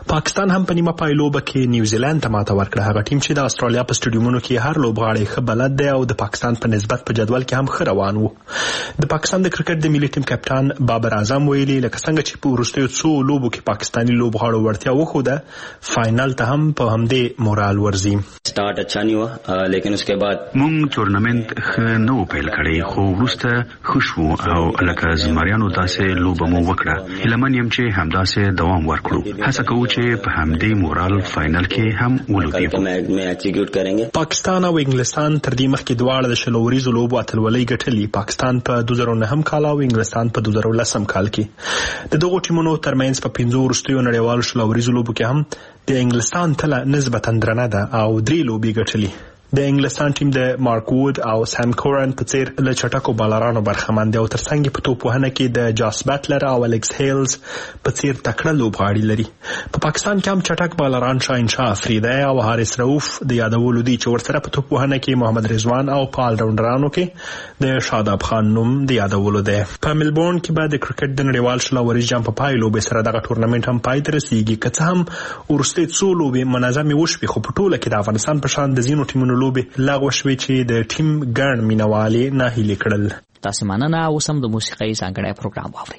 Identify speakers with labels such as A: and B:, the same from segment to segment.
A: پاکستان هم په نیمه پایلوبه کې نیوزیلند ته ماته ورکړه. هغه ټیم چې د استرالیا په سټیډیومونو کې هر لوبغاړی ښه بلد دی او د پاکستان په نسبت په جدول کې هم ښه روان وو. د پاکستان د کرکټ د ملي ټیم کپتان بابر اعظم ویلي لکه څنګه چې په وروستیو څو لوبو کې پاکستاني لوبغاړو وړتیا وښوده، فاینل ته هم په همدې مورال ورځي.
B: سٹارټ اچھا نہیں ہوا لیکن اس کے بعد
C: مونږ ټورنمنت ښه نه پیل کړی، خو وروسته خوشو او لکه زمریانو داسې لوبه مو وکړه. هیلمن یم چې همداسې دوام ورکړو. هڅه کوو چې په همدې مورال فاینل کې هم ولوبېږو.
A: پاکستان او انګلستان تر دې مخکې دواړه د 20 ورځو لوبو اتلولۍ ګټلې. پاکستان په 2009 کال او انګلستان په 2010 کال کې. د دغو ټیمونو ترمنځ په 5 وروستیو نړیوالو 20 ورځو لوبو کې هم د انګلستان تله نسبتا درنه ده او 3 لوبې ګټلې. د انګلستان ټیم د مارک وود او سام کورن په څیر له چټکو بالرانو برخمن دی او ترڅنګ په توپ وهنه کې د جاس بټلر او الکس هیلز په څیر تکړه لوبغاړي لري. په پاکستان کې هم چټک بالران شاهنشاه افریدی او حارث رؤوف د یادولو دي چې ورسره په توپ وهنه کې محمد رضوان او په آل راونډرانو کې د شاداب خان نوم د یادولو دی. په ملبورن کې به د کرکټ د نړیوال 20 ورځې جام په پایلوبې سره دغه ټورنمنت هم پای ته رسیږي. که څه هم ورستي څو لوبې منظمې وشوې، خو په ټوله کې د افغانستان په شان د ځینو ټیمونو لوبې لغوه شوې چې د ټیم ګڼ مینوالي ناهیلي کړل.
D: تاسو مننه. اوس هم د موسیقۍ ځانګړی پروګرام واورئ.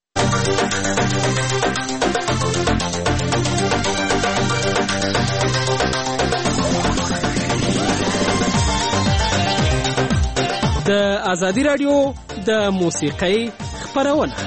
E: د ازادي رادیو د موسیقۍ خپرونه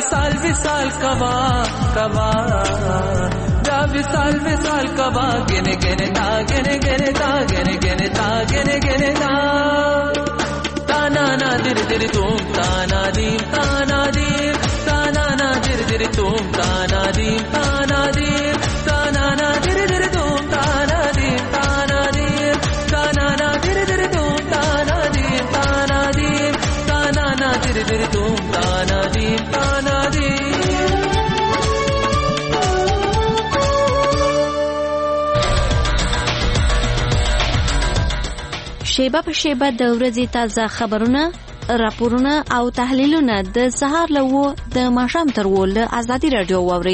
F: विसाल कवा कवा जा विसाल कवा गिने गिने ता गिने गिने ता गिने गिने ता गिने गिने ता ताना ना दिर दिर तुम ताना दी ताना दी ताना ना दिर दिर तुम ताना दी ताना दी ताना ना दिर दिर तुम ताना दी ताना दी ताना ना दिर दिर तुम ताना दी ताना दी ताना ना दिर दिर तुम ताना दी ताना दी
G: شیبه په شیبه د ورځې تازه خبرونه، راپورونه او تحلیلونه د سهار له 9 د ماښام تر 10 له آزادي رادیو واورئ.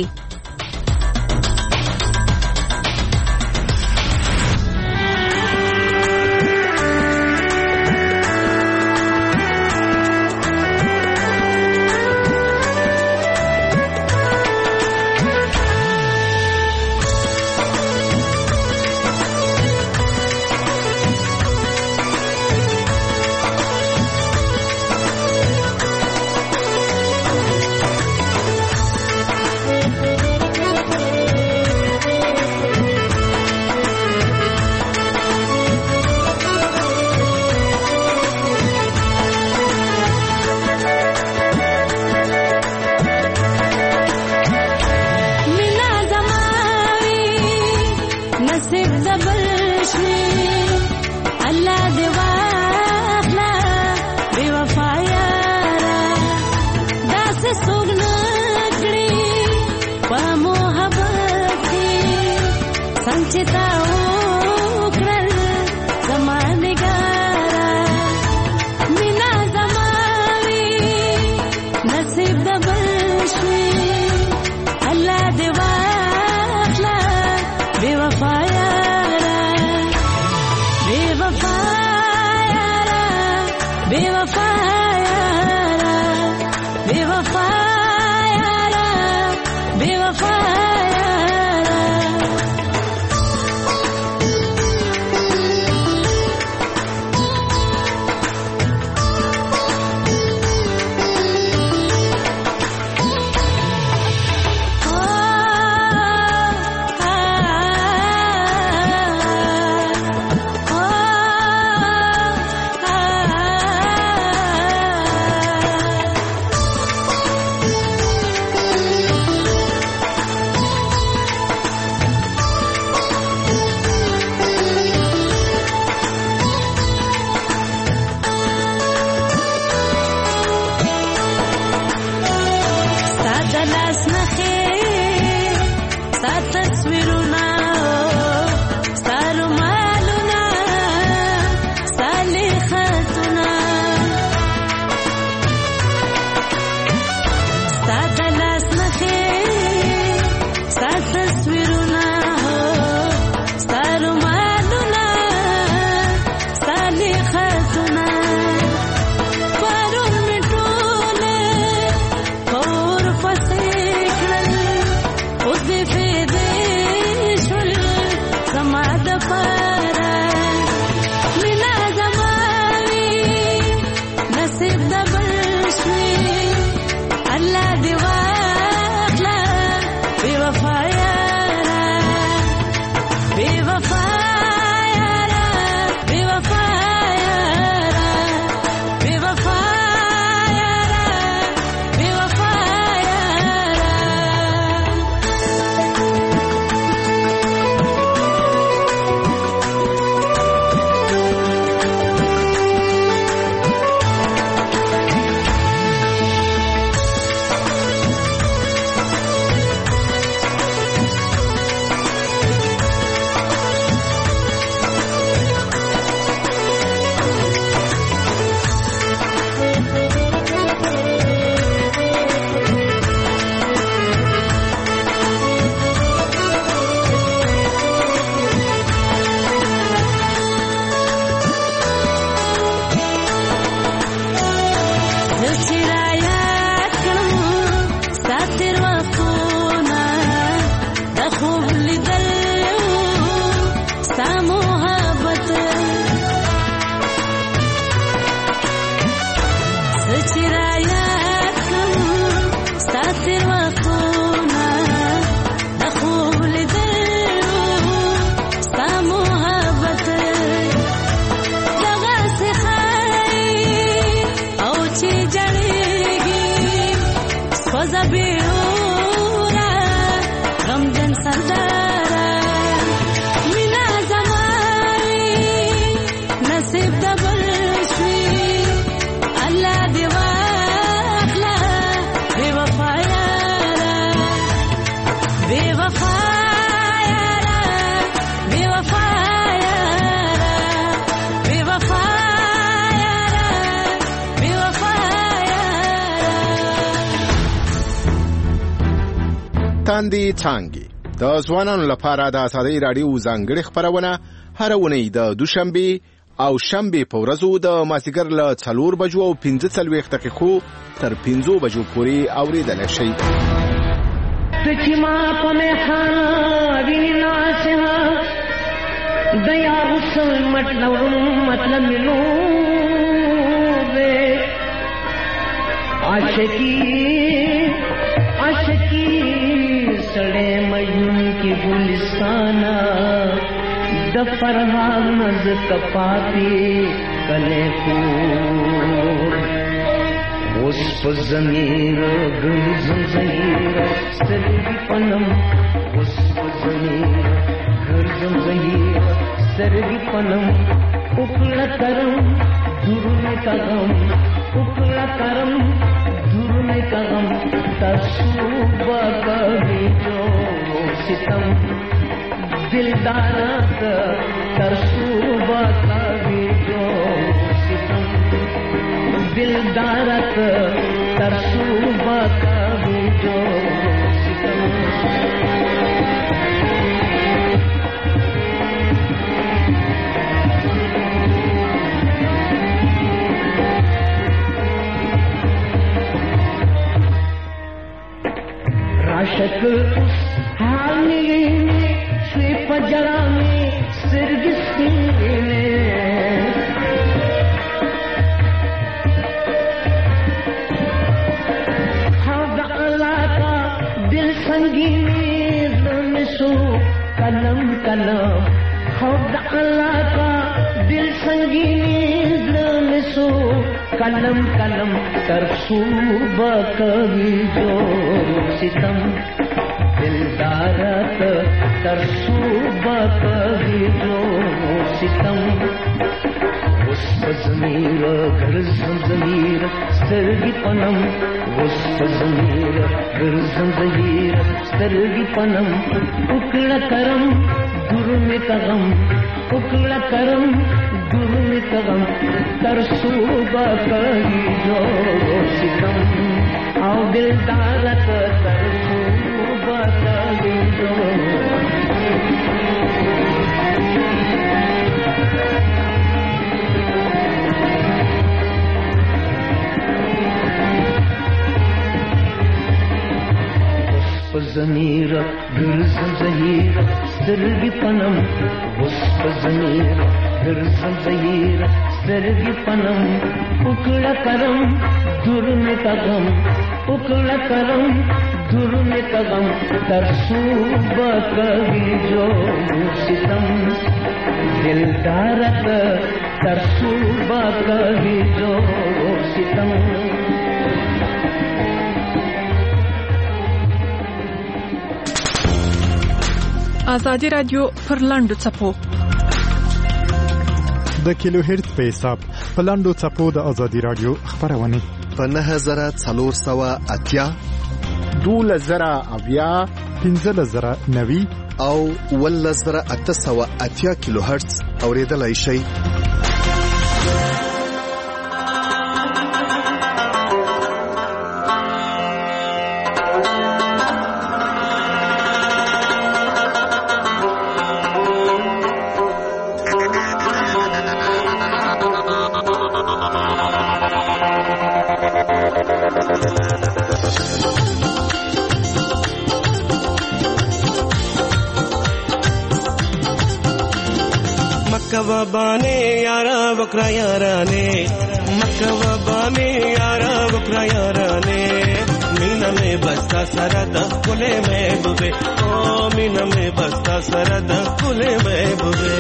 H: لاندې څانګې. د ځوانانو لپاره د آزادۍ راډیو ځانګړې خپرونه هر اونۍ د دوشنبه او شنبه په ورځو د مازیګر له 4 بجو او 15 دقیقو تر 5 بجو پورې اوریدل شي.
I: تچما پمه خانا وینا سها دیا وسل مطلب ملو بے عاشقی سڑے مجنون کی گلستانہ د فرحان نز کپاتی کلے کو اس پر ضمیر گرزم ظہیر سرگی پنم اس پر ضمیر گرزم ظہیر سرگی پنم اکڑا کرم دھرنے کا غم اکڑا کرم دھرنے کا غم ترسوبہ کبھی جو ستم دلدارت ترسوبہ کبھی جو ستم دلدارت ترسوبہ کبھی جو ستم. عاشق اس حال میں شوی پجڑا میں سرگستی میں حوض اللہ کا دل سنگین سو قلم قلم حوض اللہ کا دل سنگین سو قلم قلم ترسوبہ کبھی جو ستم دلدارت ترسوبہ کبھی جو ستم. اس ضمیر گرزم ضمیر سرگی پنم اس ضمیر گرزم ضمیر سرگی پنم اکڑا کرم دھرنے کا غم اکڑا کرم دھرنے کا غم ترسوبہ کبھی جو ستم او دلدارت ترسوبہ کبھی جو. ضمیر گرزم ظہیر سرگی پنم اس ضمیر گرزم ظہیر سرگی پنم اکڑا کرم دھرنے کا غم اکڑا کرم دھرنے کا غم ترسوبہ کبھی جو ستم دلدارت ترسوبہ کبھی جو ستم.
J: آزادی رادیو پر لاندو چپو
K: د کیلو هرتز په حساب په لاندو چپو د آزادی رادیو خبرونه
H: په 9480 12090
K: 15090
H: او 11880 کیلو هرتز اوریدلای شي.
L: مکوابانے یارا بکرا یارانے مکوابانے یارا بکرا یارانے مینا میں بستا سرد کلے محبوبے او مینا میں بستا سرد کلے محبوبے.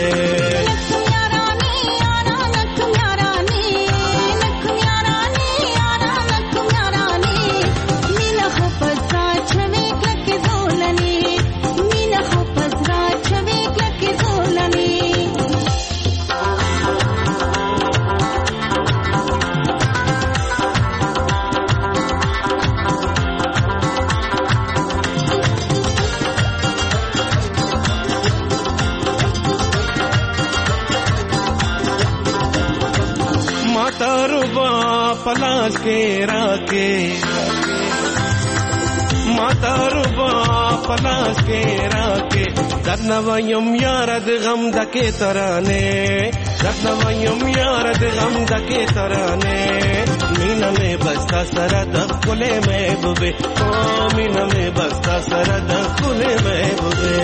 L: پلاس کے راکے माता रुबा पलास के राके दर्नवयम यार द गम दके तराने दर्नवयम यार द गम दके तराने मीना में बस्ता सरद कुले महबूबे ओ मीना में बस्ता सरद कुले महबूबे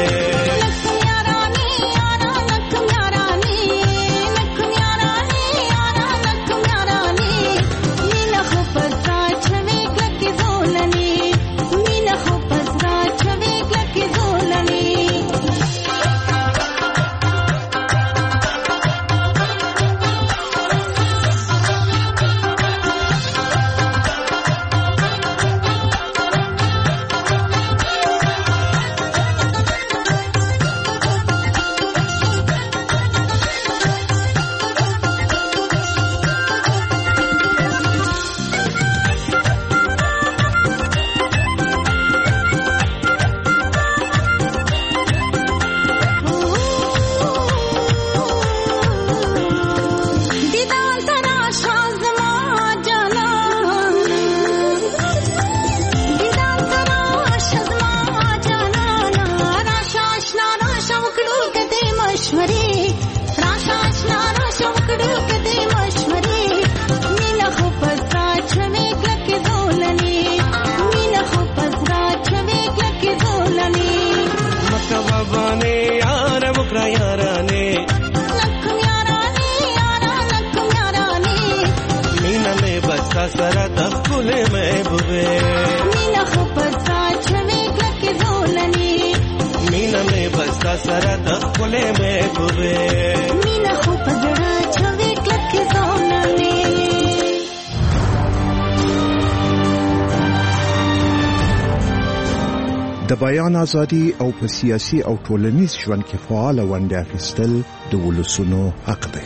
M: د بیان ازادي او په سیاسي او ټولنیز ژوند کې فعال ونډه اخیستل د ولسونو حق دی.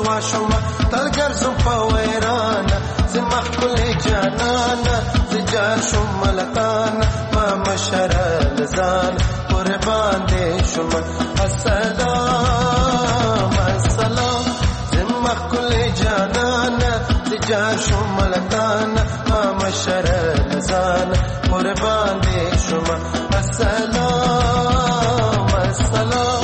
N: ماشوم ترګر زم په ویران زما خپل جانان زجار شوم ملتان ما مشره لزان قربان دې شوم السلام السلام زما خپل جانان زجار شوم ملتان ما مشره لزان قربان دې شوم السلام السلام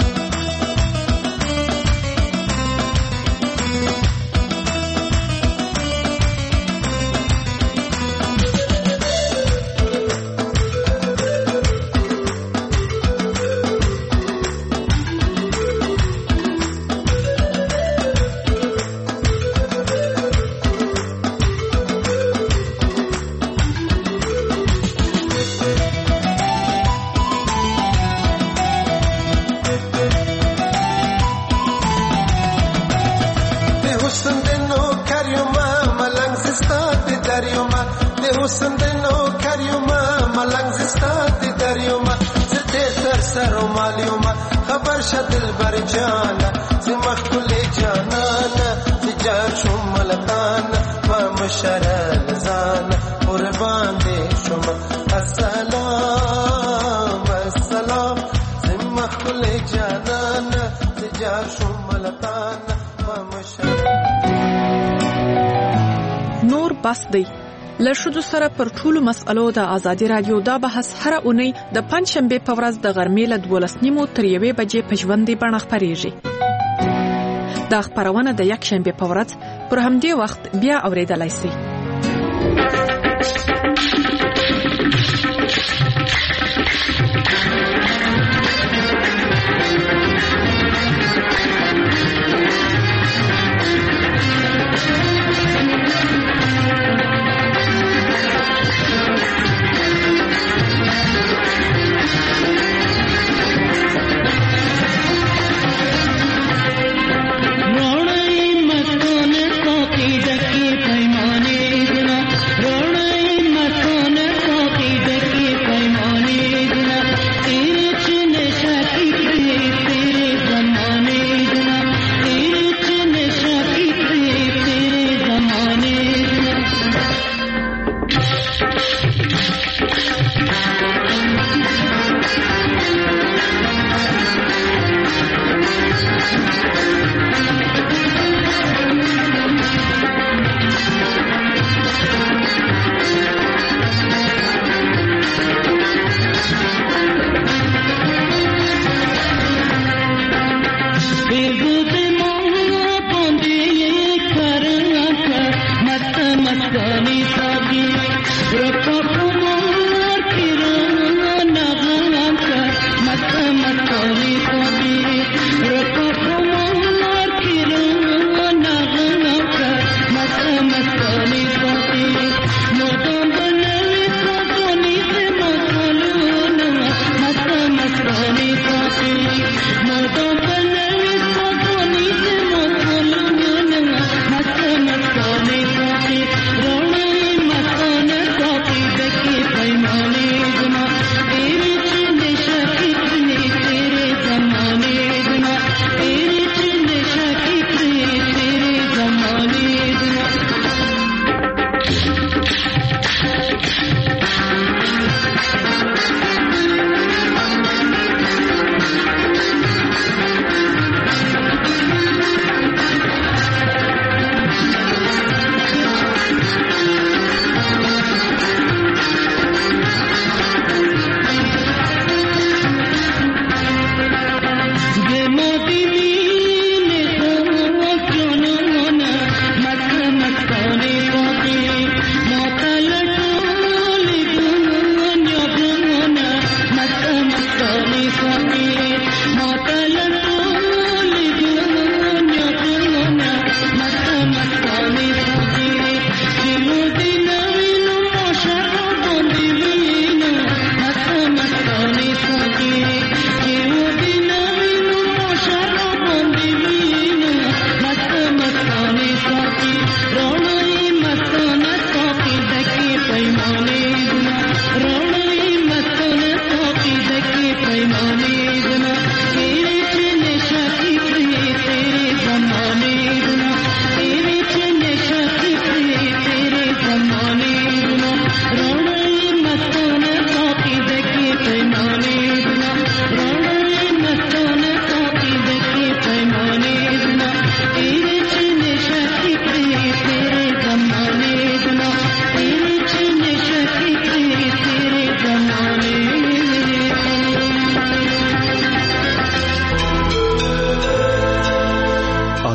N: خبر شدل برجانا زمخ كل جانانا زجار شم ملتانا ما مشرال زانا قربان دي شم السلام السلام زمخ كل جانانا زجار شم ملتانا ما مشرال
J: نور بس دی له ښځو سره پر ټولو مسألو د ازادي رادیو دا بحث هره اونۍ د پنځشنبې په ورځ د غرمې له 12:30 تر 1 بجې په ژوندۍ بڼه خپرېږي. دا خپرونه د یکشنبې په ورځ پر همدې وخت بیا اورېدلای شئ.
I: रोड़े मत ने तो की डकी पैमाने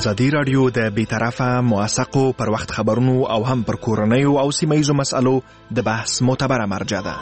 A: ازادي رادیو د بی‌طرفه موثقو پر وخت خبرونو او هم پر کورنیو او سیمه‌یزو مسألو د بحث معتبره مرجع ده.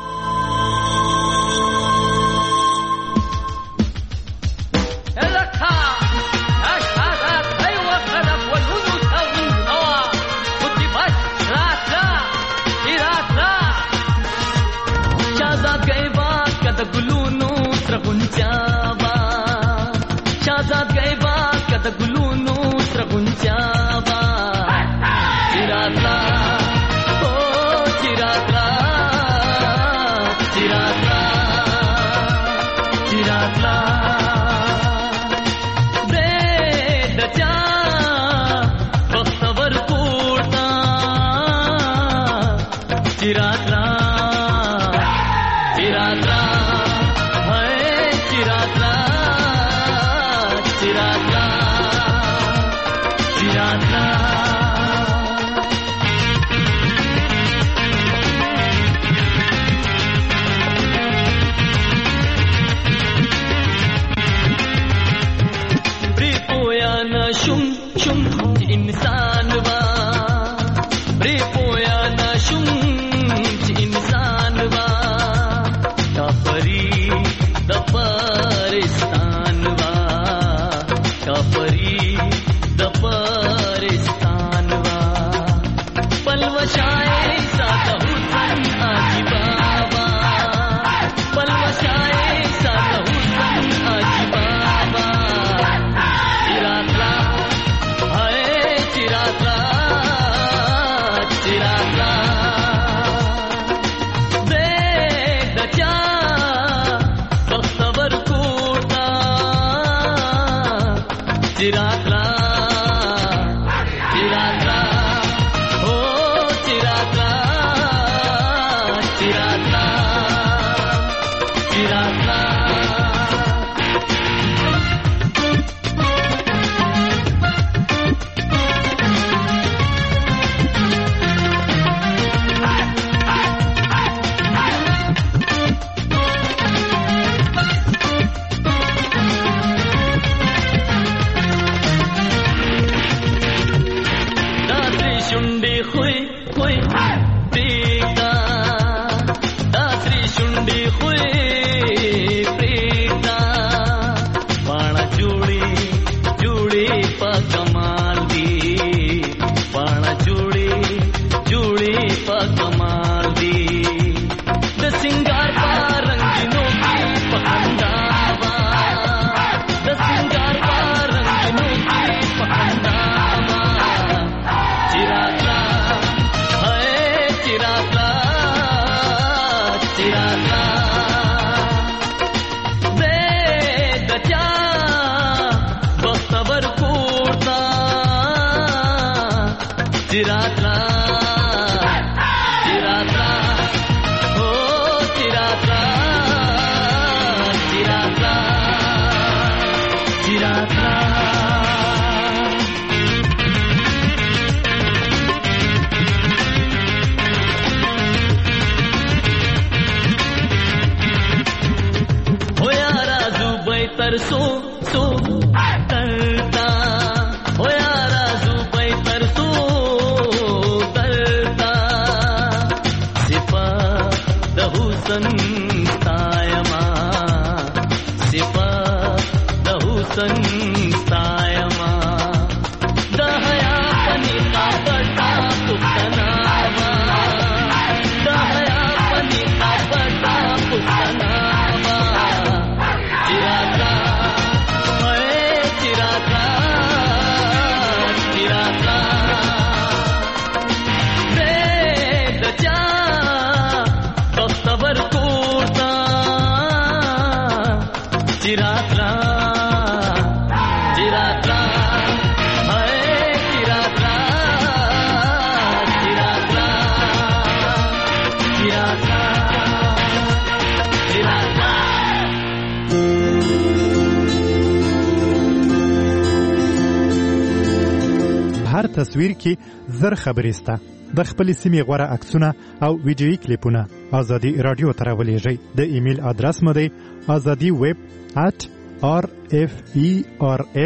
K: هر تصویر کې زر خبرې سته. د خپل سیمې غوړه عکسونه او ویډیویي کلیپونه ازادي رادیو ته راولېږئ. د ایمیل ادرس مو دی azadiweb@rferl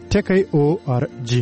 K: @org.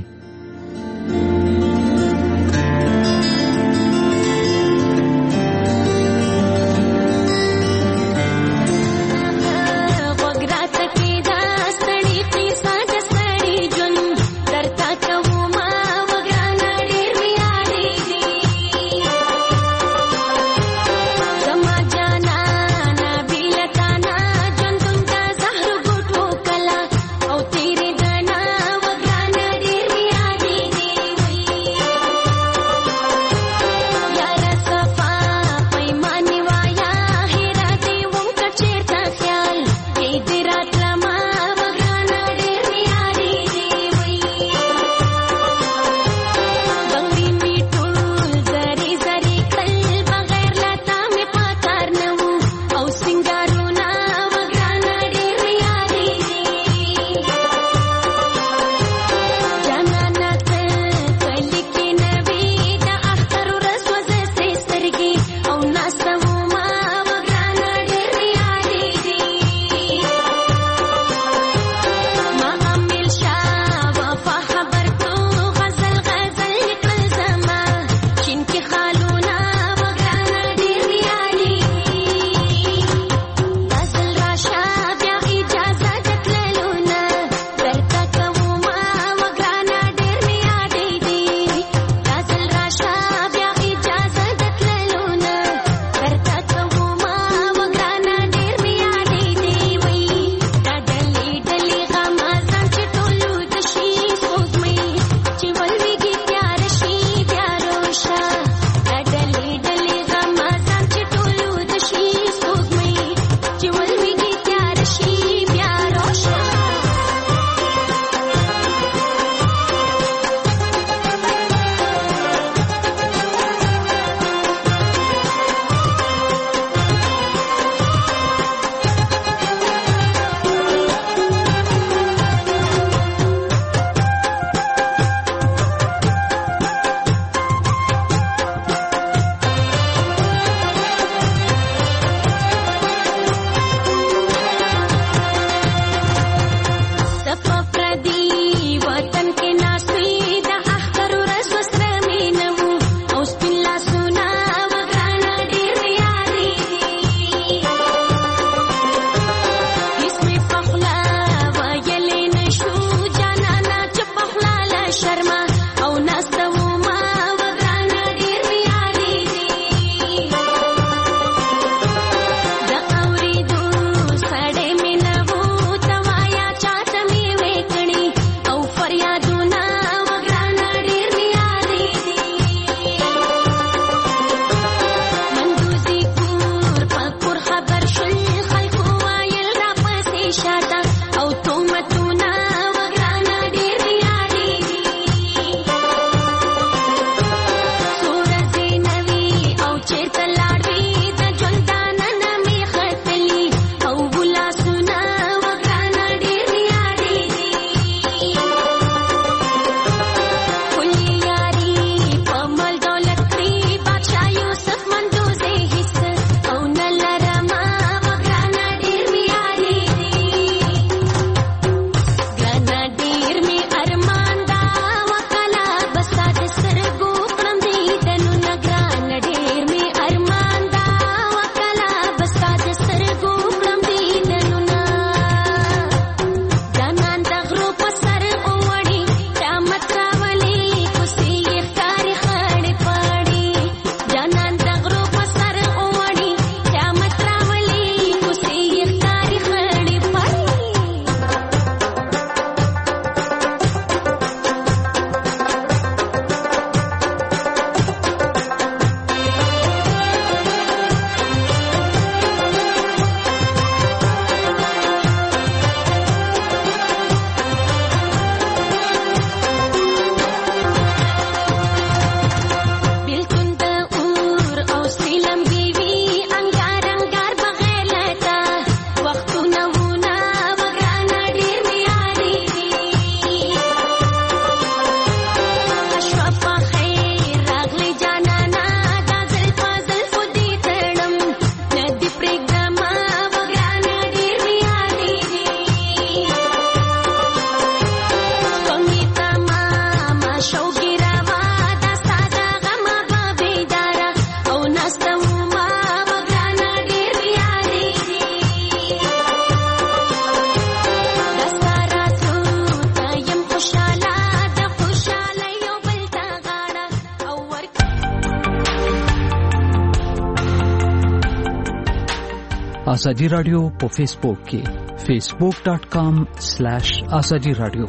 O: ازادي رادیو په فیسبوک کې facebook.com/azadi radio.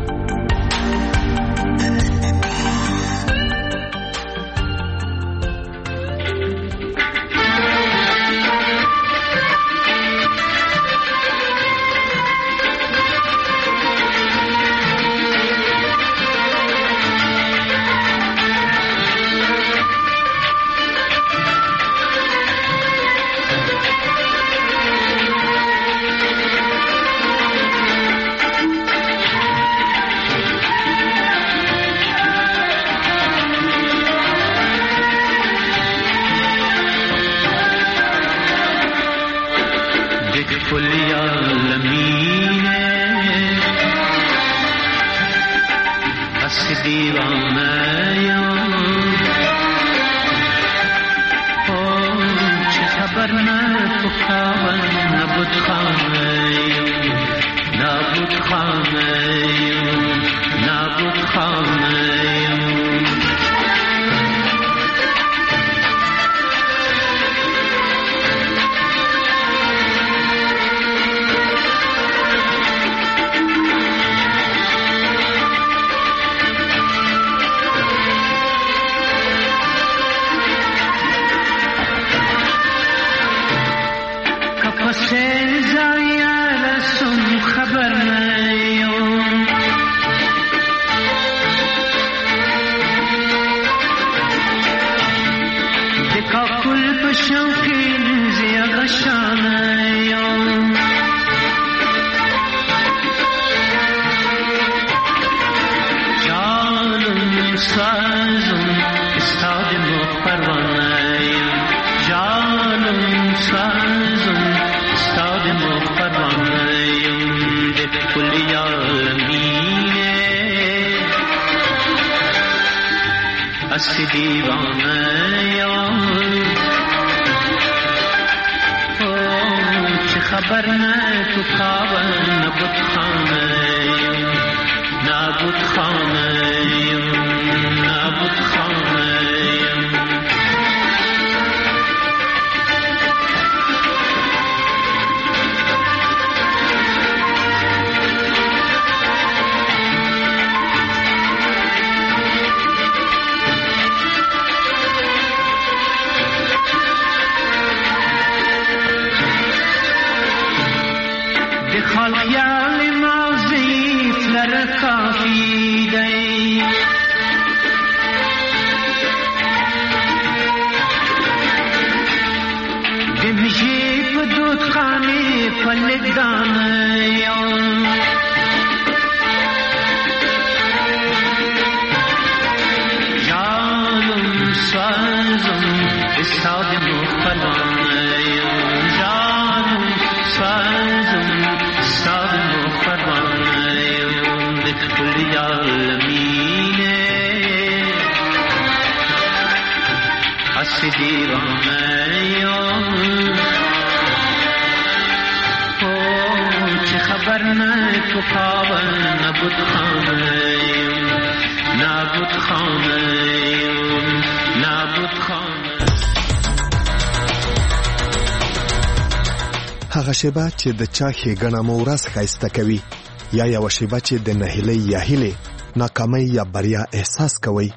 M: هغه شیبه چې د چا ښېګڼه مو ورځ ښایسته کوي یا یوه شیبه چې د نهیلۍ یا هیلې ناکامۍ یا بریا احساس کوئ.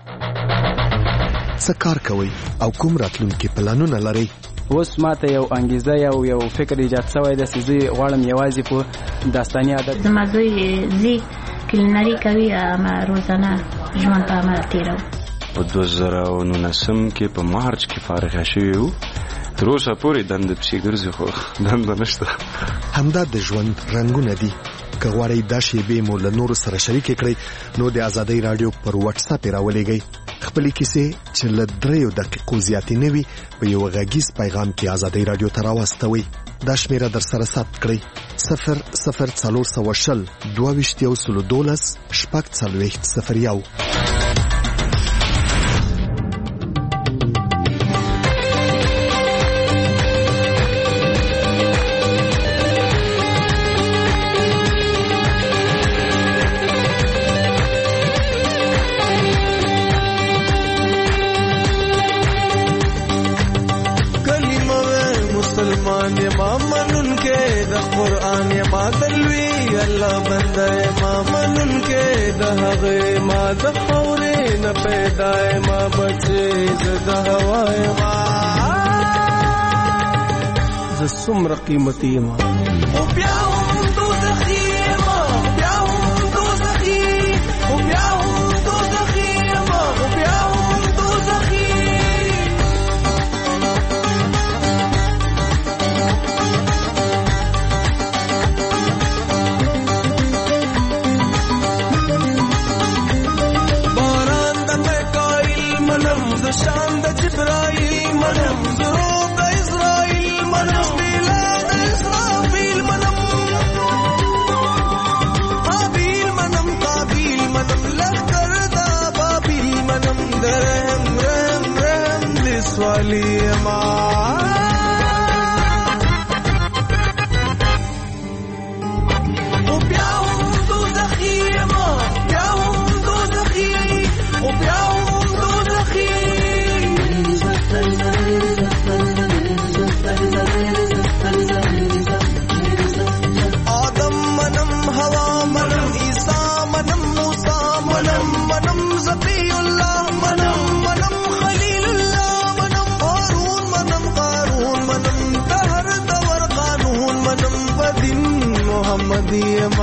M: څه کار کوئ او کوم راتلونکي پلانونه لرئ؟
P: اوس ماته یو انګیزه یو فکر ایجاد شوی دی چې زه غواړم یوازې په داستاني عادت
Q: زما زوی زی کلینري کوي اما روزانه ژوند په عمل تېروي.
R: په 2019 کې په مارچ کې فارغ شوی وو. تر اوسه پورې دنده پسې ګرځي خو دنده نشته.
M: همدا د ژوند رنګونه دي. که غواړئ دا شیبې مو له نورو سره شریکې کړئ نو د ازادۍ راډیو پر واتساپ یې راولېږئ. خپلې کیسې چې له 3 دقیقو زیاتې نه وي په یو غږیز پیغام کې ازادۍ راډیو ته راواستوئ. دا شمیره در سره ثبت کړئ 00420 22 012
N: مسلمان امام
L: قرآن ما دلوي الله بنده ما منن کې د هغه ما د خورې نه پیدا ما بچي د هواي ما ز څومره قیمتي ما او بیا هم دوزخي ما بیا هم دوزخي او بیا هم دوزخي ما او بیا هم دوزخي شان د جبرائیل منم زروب د اسرائیل منم بلاد اسرافیل منم قابیل منم قابیل منم لخر دا بابیل منم درهم رحم رحم لسوالی ما او بیا هم دوزخی ما بیا هم دوزخی او بیا هم دوزخی آدم منم هوا منم عیسا منم موسا منم منم زبی اللہ منم منم خلیل اللہ منم قارون منم قارون منم دهر دور قانون منم بدین محمدی